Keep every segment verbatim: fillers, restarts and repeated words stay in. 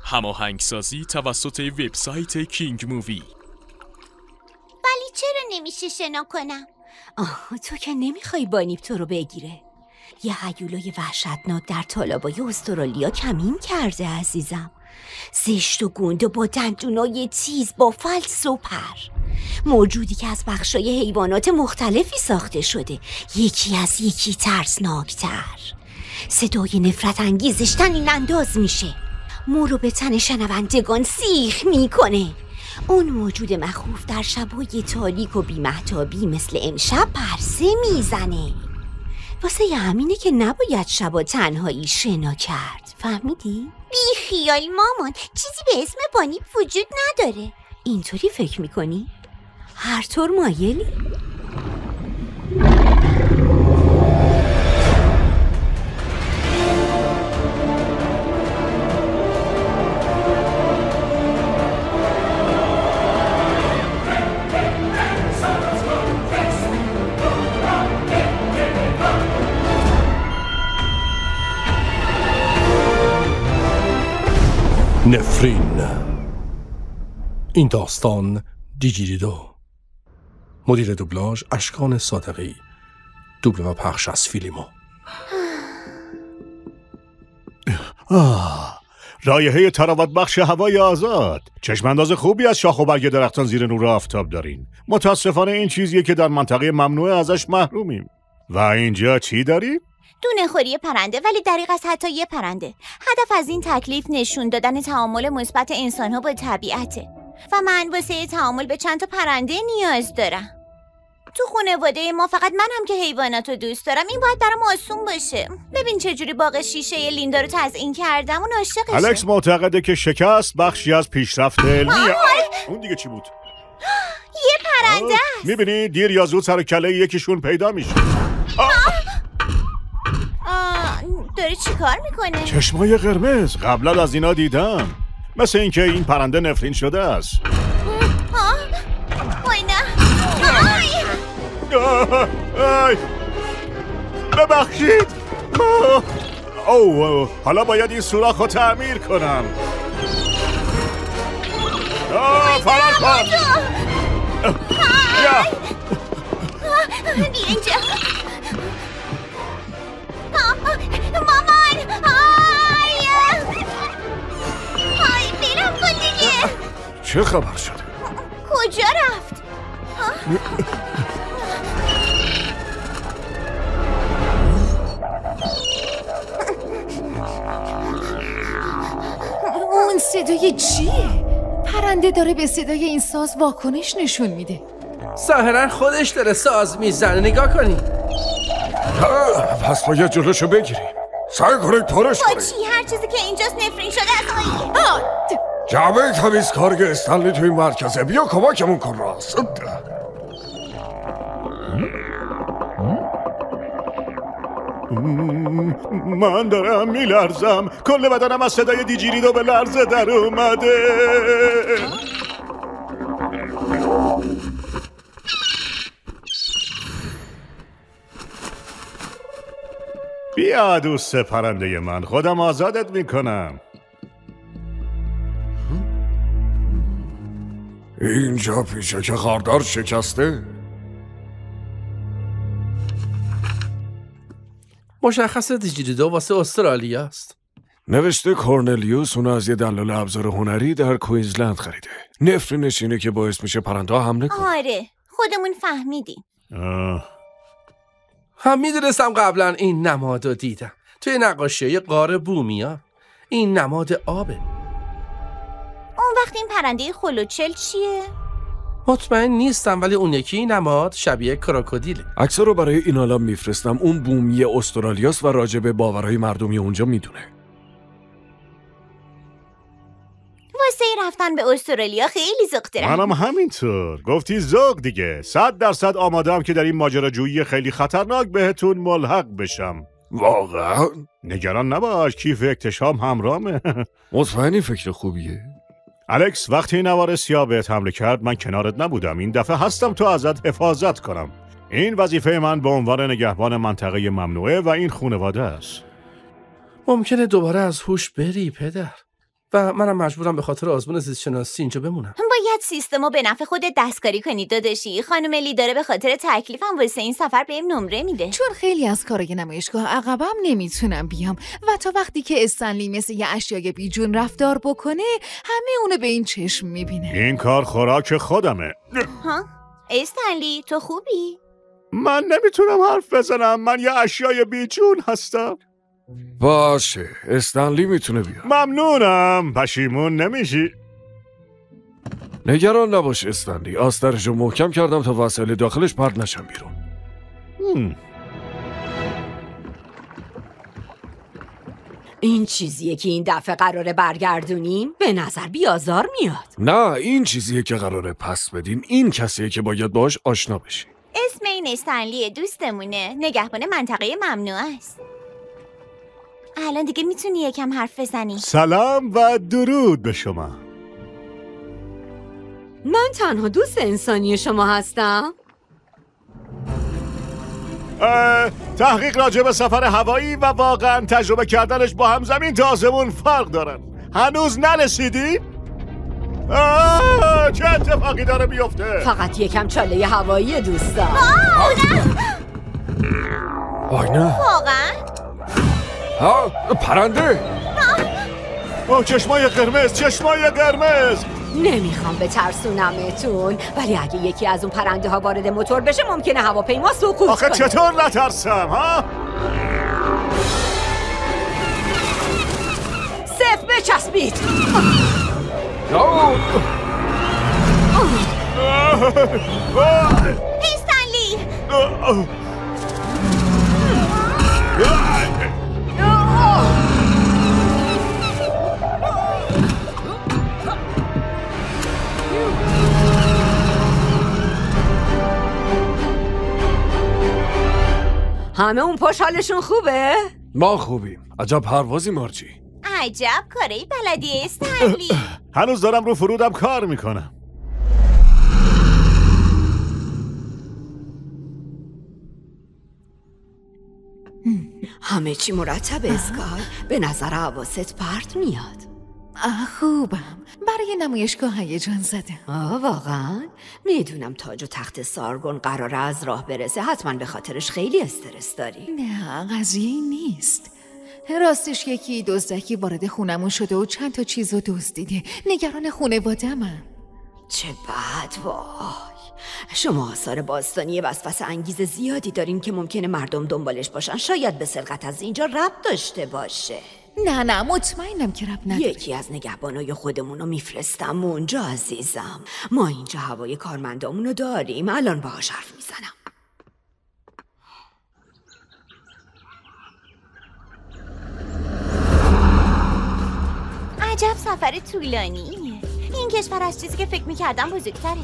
هماهنگسازی توسط وبسایت کینگ مووی. ولی چرا نمیشه شنا کنم؟ آه تو که نمیخوای بانیب تو رو بگیره. یه هیولای وحشتناک در تالابای استرالیا کمین کرده عزیزم. زشت و گنده و با دندونای تیز با فلس و پر، موجودی که از بخشای حیوانات مختلفی ساخته شده، یکی از یکی ترسناکتر. صدای نفرت انگیزش تنین انداز میشه، مو رو به تن شنوندگان سیخ میکنه. اون موجود مخوف در شبای تاریک و بی‌مهتابی مثل امشب پرسه میزنه. واسه همینه که نباید شبا تنهایی شنا کرد، فهمیدی؟ بی خیال مامان، چیزی به اسم بانیب وجود نداره. اینطوری فکر میکنی؟ هر طور مایلی؟ نفرین. این داستان دیجیریدو. مدیر دوبلاژ اشکان صادقی. دوبله و پخش از فیلیمو. آه، رایحه تراوت بخش هوای آزاد. چشمانداز خوبی از شاخ و برگ درختان زیر نور آفتاب دارین. متاسفانه این چیزیه که در منطقه ممنوعه ازش محرومیم. و اینجا چی داریم؟ دونه خوری پرنده، ولی دقیق از حتی یه پرنده. هدف از این تکلیف نشون دادن تعامل مثبت انسان‌ها با طبیعته و من واسه تعامل به چند تا پرنده نیاز دارم. تو خانواده ما فقط منم که حیواناتو دوست دارم. این باید برام آسون باشه. ببین چجوری باغ شیشه لیندا رو تزیین کردم. اون عاشقشه. الکس معتقده که شکست بخشی از پیشرفت علمیه. اون دیگه چی بود؟ یه پرنده است. میبینی دیر یا زود سر کله یکیشون پیدا میشه. داره چی کار میکنه؟ چشمای قرمز. قبلا از اینا دیدم. مثل اینکه این پرنده نفرین شده است. وای نه. آی ببخشید. اوه حالا باید این سوراخ رو تعمیر کنم. آه فرار کن. بیا اینجا. مامان آی آی بیرم کن دیگه. چه خبر شده؟ کجا رفت؟ اون صدای چیه؟ پرنده داره به صدای این ساز واکنش نشون میده. ظاهرا خودش داره ساز میزنه. نگاه کنی. پس باید جلوشو بگیریم. سعی کنید پرش کنید. با چی؟ هر چیزی که اینجاست نفرین شده از آیه. جعبه تمیزکارگ استنلی تو این مرکزه. بیا کمکمون کن راست. من دارم میلرزم. کل بدنم از صدای دیجیریدو به لرزه در اومده. بیا دوست پرنده من، خودم آزادت میکنم. اینجا پیشه که خاردار شکسته. مشخص دیجیریدو واسه استرالیا است. نوشته کورنلیوس اونو از یه دلال ابزار هنری در کوینزلند خریده. نفرینش اینه که باعث میشه پرنده ها حمله کنه. آره خودمون فهمیدیم. هم میدونستم قبلا این نماد رو دیدم توی نقاشی غار بومیا. این نماد آبه. اون وقت این پرنده خلوچل چیه؟ مطمئن نیستم، ولی اون یکی نماد شبیه کروکودیله. عکس‌ها رو برای این عالم میفرستم. اون بومی استرالیاست و راجع به باورهای مردمی اونجا میدونه. واسه رفتن به استرالیا خیلی ذوق دارم. منم همینطور. گفتی ذوق دیگه. صد درصد آماده‌ام که در این ماجراجویی خیلی خطرناک بهتون ملحق بشم. واقعا؟ نگران نباش، کیف اکتشام همرامه. مطمئنی فکر خوبیه؟ الکس وقتی نوار سیاه بهت حمله کرد من کنارت نبودم. این دفعه هستم تو ازت حفاظت کنم. این وظیفه من به عنوان نگهبان منطقه ممنوعه و این خانواده است. ممکنه دوباره از هوش بری پدر. و منم مجبورم به خاطر آزمون زیست شناسی اینجا بمونم. باید سیستمو به نفع خودت دستکاری کنی داداشی. خانم لی داره به خاطر تکلیفم واسه این سفر بهم نمره میده. چون خیلی از کارای نمایشگاه عقبم نمیتونم بیام و تا وقتی که استنلی مثل یه اشیای بیجون رفتار بکنه همه اونو به این چشم میبینه. این کار خوراک خودمه. ها؟ استنلی تو خوبی؟ من نمیتونم حرف بزنم. من یه اشیای بیجون هستم. باشه استنلی میتونه بیاد. ممنونم. پشیمون نمیشی. نگران نباش استنلی، آسترشو محکم کردم تا وسایل داخلش پرت نشن بیرون. هم. این چیزیه که این دفعه قراره برگردونیم؟ به نظر بیازار میاد. نه این چیزیه که قراره پس بدیم. این کسیه که باید باهاش آشنا بشی. اسم این استنلی دوستمونه، نگهبان منطقه ممنوع است. الان دیگه میتونی یکم حرف بزنی. سلام و درود به شما. من تنها دوست انسانی شما هستم. تحقیق راجع به سفر هوایی و واقعا تجربه کردنش با همزمین تا آسمون فرق دارن. هنوز نرسیدی؟ چه اتفاقی داره بیفته؟ فقط یکم چاله هوایی دوستم. آی نه واقعا؟ ها پرنده. اوه چشمای قرمز، چشمای قرمز. نمیخوام بترسونمتون، ولی اگه یکی از اون پرنده ها وارد موتور بشه ممکنه هواپیما سقوط کنه. آخه چطور نترسم ها؟ صف بچسبید. استنلی همه اون پاش حالشون خوبه؟ ما خوبیم. عجب پروازی مارچی. عجب کاری بلدی استنلی. هنوز دارم رو فرودم کار میکنم. همه چی مرتب اسکای. به نظر حواست پرت میاد. آه خوبم. برای نمایشگاه هیجان زده. آه واقعا؟ میدونم تاج و تخت سارگون قراره از راه برسه. حتما به خاطرش خیلی استرس داری. نه قضیه این نیست. راستش یکی دزدکی وارد خونمون شده و چند تا چیزو دزدیده. نگران خانواده‌ام. چه بد وای. شما آثار باستانی وسوسه انگیز زیادی دارین که ممکنه مردم دنبالش باشن. شاید به سرقت از اینجا ربط داشته باشه. نه نه مطمئنم که ربط نداره. یکی از نگهبانای خودمونو میفرستم اونجا عزیزم. ما اینجا هوای کارمندامونو داریم. الان باهاش حرف میزنم. عجب سفر طولانیه. این کشور از چیزی که فکر میکردم بزرگتره.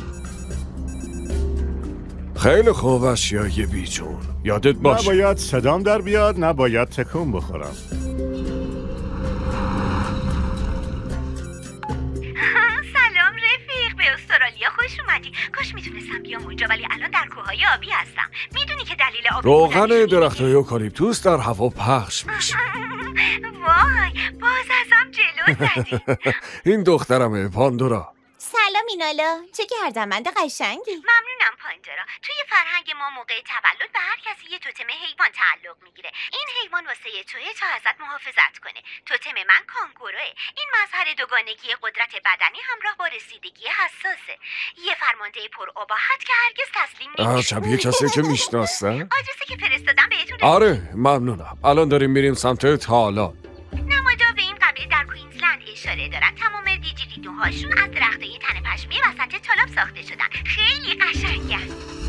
خیلی خوب اشیای بیجون. یادت باشه نباید صدام در بیاد، نباید تکون بخورم. سلام رفیق، به استرالیا خوش اومدی. کاش میتونستم بیام اونجا ولی الان در کوههای آبی هستم. میدونی که دلیل آبی روغن درختای اوکالیپتوس در هوا پخش میشه. وای باز ازم جلو زدی. این دخترمه پاندورا. سلام اینالا، چه گردنبند قشنگی. ممنونم پاندورا. توی فرهنگ ما موقع تولد به هر کسی یه توتم حیوان تعلق میگیره. این حیوان واسه توئه تا ازت محافظت کنه. توتم من کانگوروه. این مظهر دوگانگی قدرت بدنی همراه با رسیدگی حساسه. یه فرمانده پر اباحت که هرگز تسلیم نمیشه. شبیه کسی که میشناسن؟ آدرسی که فرستادم بهتون. آره ممنونم. الان داریم میریم سمت تالان. نمادا به این قبیله در کوینزلند اشاره دارن. تمام دیجیریدوهاشون از درختای تنه پشمی وسط تالاب ساخته شدن. خیلی قشنگن.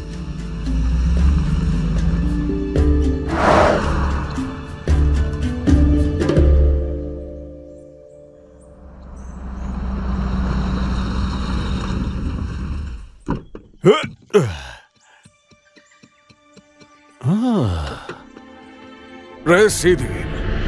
رسیدیم.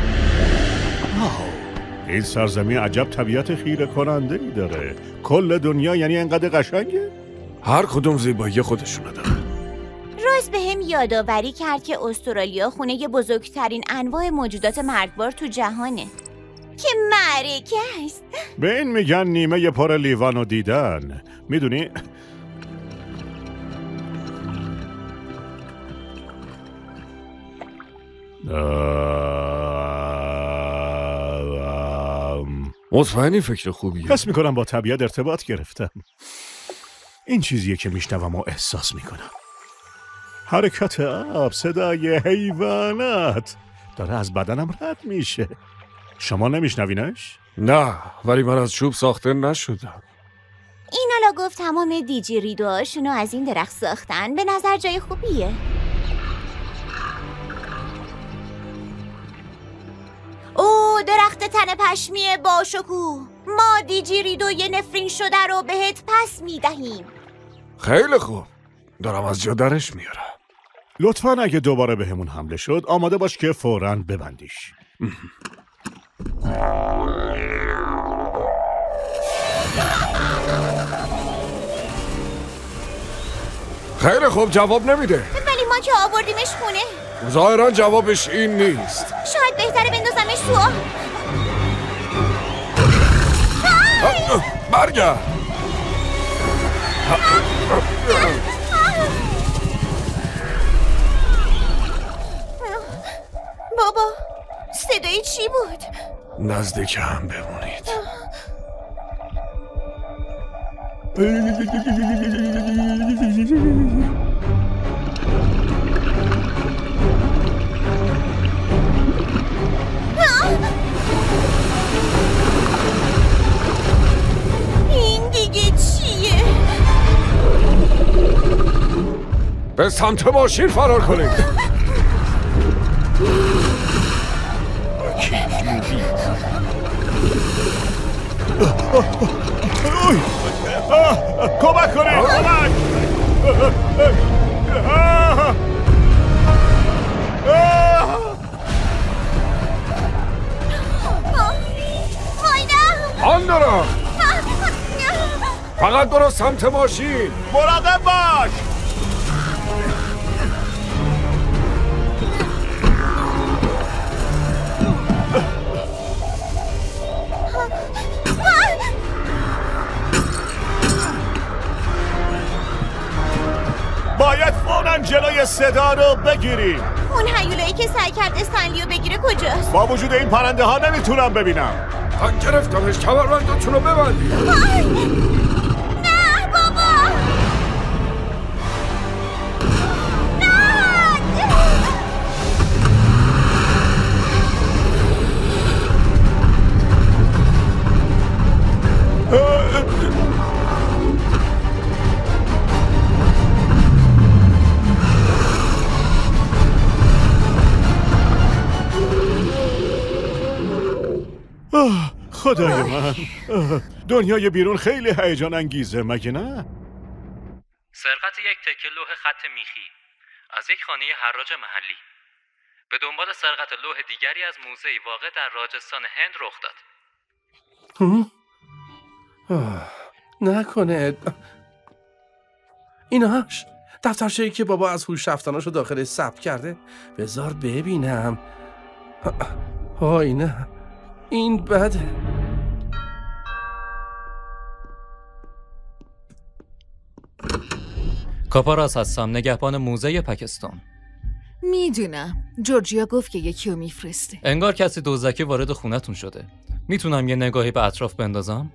این سرزمین عجب طبیعت خیره کننده ای داره. کل دنیا یعنی انقدر قشنگه؟ هر کدوم زیبایی خودشونه داره. روز به هم یادآوری کرد که استرالیا خونه بزرگترین انواع موجودات مرگبار تو جهانه. که معرکه است. به این میگن نیمه پر لیوانو دیدن. میدونی؟ مطمئنی فکر خوبیه؟ حس میکنم با طبیعت ارتباط گرفتم. این چیزیه که میشنوم و احساس میکنم. حرکت آب، صدای حیوانات داره از بدنم رد میشه. شما نمیشنوینش؟ نه، ولی من از چوب ساخته نشدم. این حالا گفت تمام دیجیریدوهاشونو از این درخت ساختن. به نظر جای خوبیه. او درخت تن پشمی باشکوه، ما دیجیریدوی نفرین شده رو بهت پس میدهیم. خیلی خوب، دارم از جا درش میارم. لطفاً اگه دوباره به همون حمله شد آماده باش که فوراً ببندیش. خیلی خوب، جواب نمیده. ولی ما که آوردیمش خونه. ظاهرا جوابش این نیست. شاید بهتره بندازمش تو آب. برگرد. بابا صدای چی بود؟ نزدیک هم بمونید. این دیگه چیه؟ به سمت ماشین فرار کنید. کمک کنید، کمک! آن دارم. فقط برو سمت ماشین. مراقب باش. باید فوراً جلوی صدا رو بگیریم. اون هیولایی که سعی کرد استنلیو بگیره کجاست؟ با وجود این پرنده ها نمیتونم ببینم. من گرفتمش، کمربندتون رو ببندید. نه بابا، خدای من، دنیای بیرون خیلی هیجان انگیزه مگه نه؟ سرقت یک تکه لوح خط میخی از یک خانه حراج محلی به دنبال سرقت لوح دیگری از موزه‌ای واقع در راجستان هند رخ داد. نکنه ایناش دفترچه‌ای که بابا از هوش رفتناشو داخل ثبت کرده. بذار ببینم. آی نه، این بده. کاپاراس هستم، نگهبان موزه پاکستان. میدونم جورجیا گفت که یکی رو میفرسته. انگار کسی دزدکی وارد خونتون شده. میتونم یه نگاهی به اطراف بندازم؟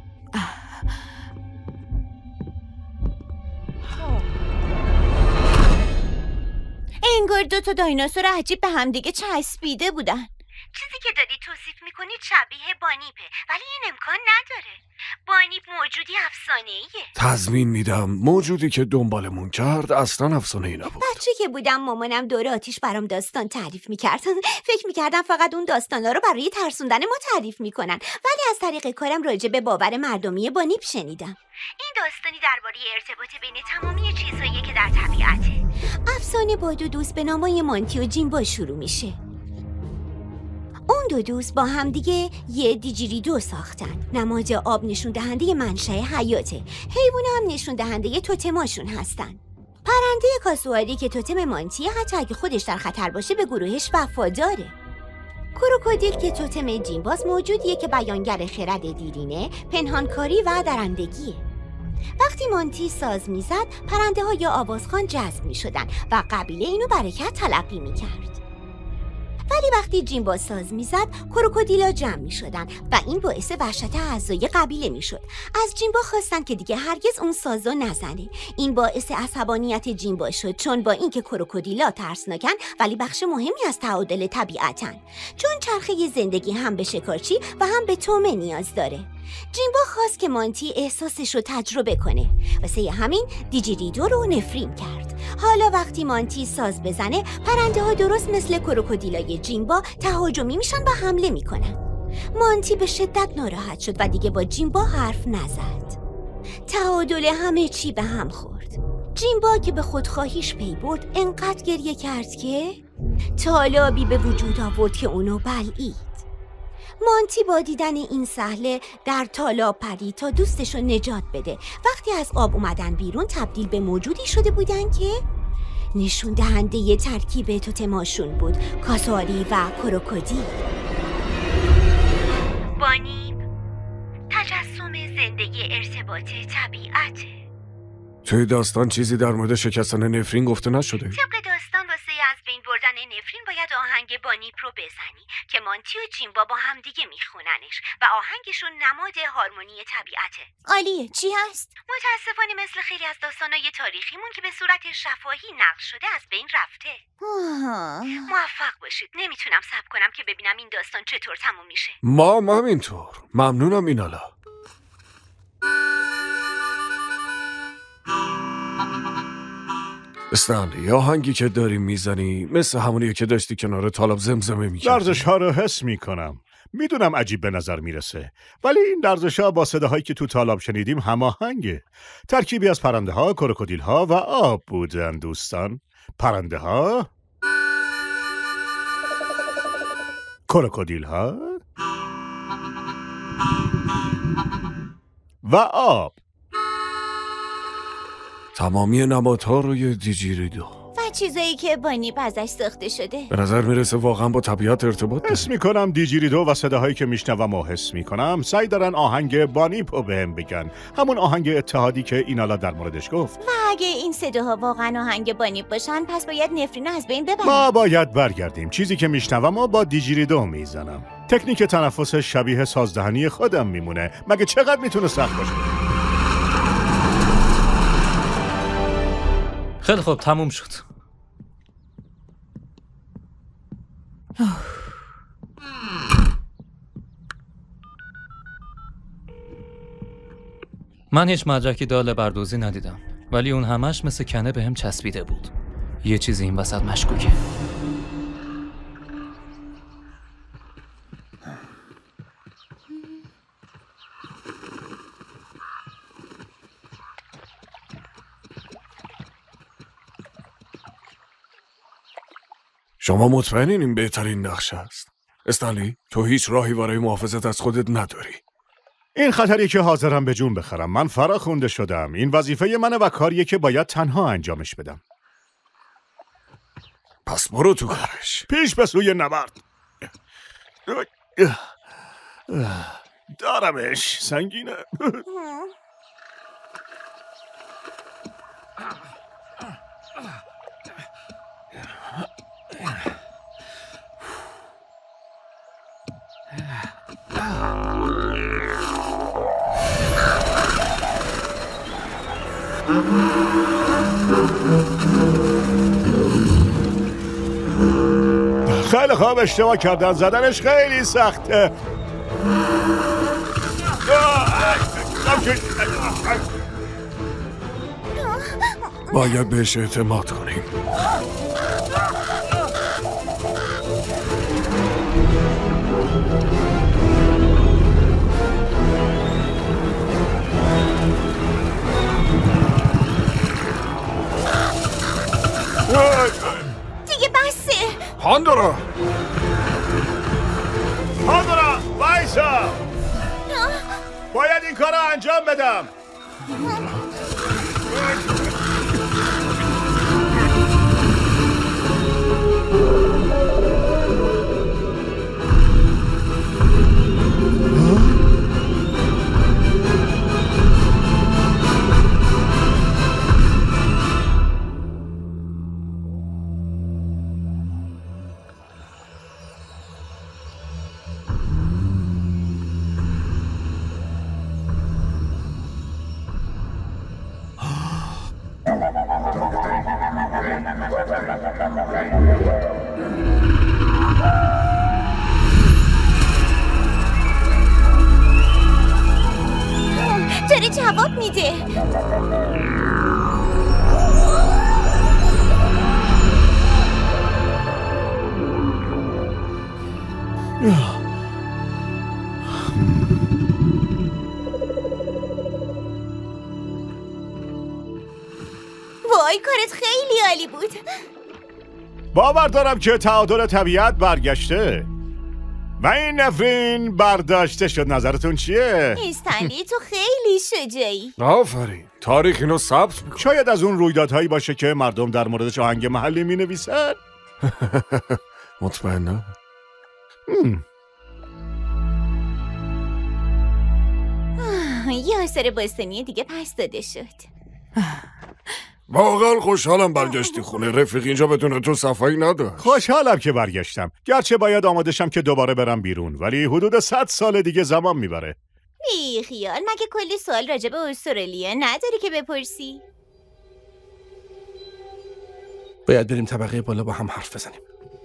انگار دو تا دایناسور عجیب به همدیگه چسبیده بودن. چیزی که داری توصیف میکنی شبیه بانیپه، ولی این امکان نداره. بانیپ موجودی افسانه‌ایه. تضمین میدم موجودی که دنبالمون کرد اصلا افسانه‌ای نبود. بچه که بودم مامانم دور آتیش برام داستان تعریف میکردن. فکر میکردم فقط اون داستانا رو برای ترسوندن ما تعریف میکنن، ولی از طریق کارم راجع به باور مردمی بانیپ شنیدم. این داستانی درباره ارتباط بین تمامی چیزهایی که در طبیعته. افسانه با دو دوست به نامای مانتی و جیمبا شروع میشه. اون دو دوست با هم دیگه یه دیجیریدو ساختن. نماد آب نشون دهنده منشأ حیاته. حیونا هم نشون دهنده توتماشون هستن. پرنده کاسواری که توتم مانتیه، حتی اگه خودش در خطر باشه به گروهش وفاداره. کروکودیل که توتم جیمباست موجودیه که بیانگر خرد دیرینه، پنهانکاری و درندگیه. وقتی مانتی ساز میزد، پرنده ها یا آوازخوان جذب می شدن و قبیله اینو برکت تلقی می کرد. ولی وقتی جیمبا ساز میزد، کروکودیلا جمع می شدن و این باعث وحشت اعضای قبیله می شد. از جیمبا خواستن که دیگه هرگز اون سازو نزنه. این باعث عصبانیت جیمبا شد، چون با اینکه کروکودیلا ترسناکن ولی بخش مهمی از تعادل طبیعتن، چون چرخه زندگی هم به شکارچی و هم به تومه نیاز داره. جیمبا خواست که مانتی احساسش رو تجربه کنه، واسه همین دیجیریدو رو نفرین کرد. حالا وقتی مانتی ساز بزنه، پرنده ها درست مثل کروکودیلای جیمبا تهاجمی میشن و حمله میکنن. مانتی به شدت ناراحت شد و دیگه با جیمبا حرف نزد. تعادل همه چی به هم خورد. جیمبا که به خودخواهیش پی برد، انقدر گریه کرد که تالابی به وجود آورد که اونو بلعید. مانتی با دیدن این صحنه در تالاب پرید تا دوستشو نجات بده. وقتی از آب اومدن بیرون، تبدیل به موجودی شده بودن که نشون دهنده ی ترکیب توتماشون بود، کاساری و کروکودیل. بانیب تجسم زندگی ارتباط طبیعته. توی داستان چیزی در مورد شکستن نفرین گفته نشده؟ طبق داستان واسه از بین بردن نفرین باید آهنگ بانیپ رو بزنی که مانتی و جیمبا با هم دیگه میخوننش و آهنگشون نماد هارمونی طبیعته. عالیه. چی هست؟ متاسفانه مثل خیلی از داستانای تاریخیمون که به صورت شفاهی نقل شده از بین رفته. موفق باشید. نمیتونم صبر کنم که ببینم این داستان چطور تموم میشه. ما هم همینطور. ممنونم اینالا. استنلی، آهنگی که داری میزنی مثل همونیه که داشتی کنار تالاب زمزمه میکردی. لرزش ها رو حس میکنم. میدونم عجیب به نظر میرسه، ولی این لرزش ها با صداهایی که تو تالاب شنیدیم هماهنگه. ترکیبی از پرنده ها، کروکودیل ها و آب بودن دوستان. پرنده ها، کروکودیل ها و آب. تمامی نبات ها روی دیجیریدو و چیزایی که بانیپ ازش ساخته شده. به نظر میرسه واقعا با طبیعت ارتباط داره. حس میکنم دیجیریدو و صداهایی که میشنوم و حس میکنم سعی دارن آهنگ بانیپو بهم بگن، همون آهنگ اتحادی که اینالا در موردش گفت. و اگه این صداها واقعا آهنگ بانیپ باشن، پس باید نفرین از بین ببریم. ما باید برگردیم. چیزی که میشنوم و با دیجیریدو میزنم. تکنیک تنفس شبیه سازدهنی خودم میمونه. مگه چقدر میتونه سخت باشه؟ خیلی خوب، تموم شد. من هیچ مدرکی دال بردوزی ندیدم، ولی اون همش مثل کنه به هم چسبیده بود. یه چیزی این وسط مشکوکه. شما مطمئنین این بهترین نقشه است؟ استنلی، تو هیچ راهی برای محافظت از خودت نداری. این خطریه که حاضرم به جون بخرم. من فرا خونده شدم. این وظیفه منه و کاریه که باید تنها انجامش بدم. پس برو تو کارش. پیش به سوی نبرد. دارمش. سنگینه. خیلی خوب، اشتباه کردن. زدنش خیلی سخته. باید بهش اعتماد کنیم. دیگه بسه. پاندورا پاندورا وایسا. باید این کار رو انجام بدم. میده. وای کارت خیلی عالی بود. باور دارم که تعادل طبیعت برگشته و این نفرین برداشته شد. نظرتون چیه؟ استنلی تو خیلی شجاعی. آفرین، تاریخ اینو ثبت میکنه. شاید از اون رویدادهایی باشه که مردم در موردش آهنگ محلی می نویسن. مطمئنم. یه آثار باستانی دیگه پس داده شد. واقعا خوشحالم برگشتی خونه. رفیق اینجا بدون تو صفایی نداشت. خوشحالم که برگشتم، گرچه باید آماده شم که دوباره برم بیرون، ولی حدود صد سال دیگه زمان میبره. بی خیال، مگه کلی سوال راجع به استرالیا نداری که بپرسی؟ باید بریم طبقه بالا با هم حرف بزنیم.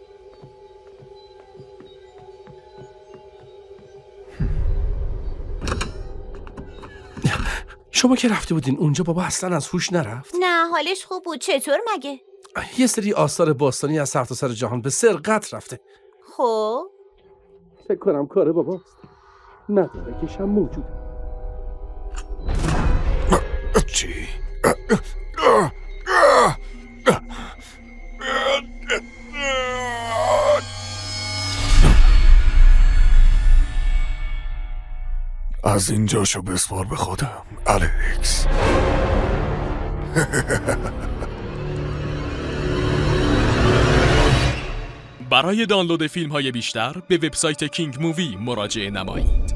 شما که رفته بودین اونجا بابا اصلا از هوش نرفت؟ نه حالش خوب بود. چطور مگه؟ یه سری آثار باستانی از سرتاسر جهان به سرقت رفته. خب فکر کنم کار باباست. نداره که شم موجود. چی؟ از اینجاشو بسپار به خودم الکس. برای دانلود فیلم های بیشتر به وبسایت کینگ مووی مراجعه نمایید.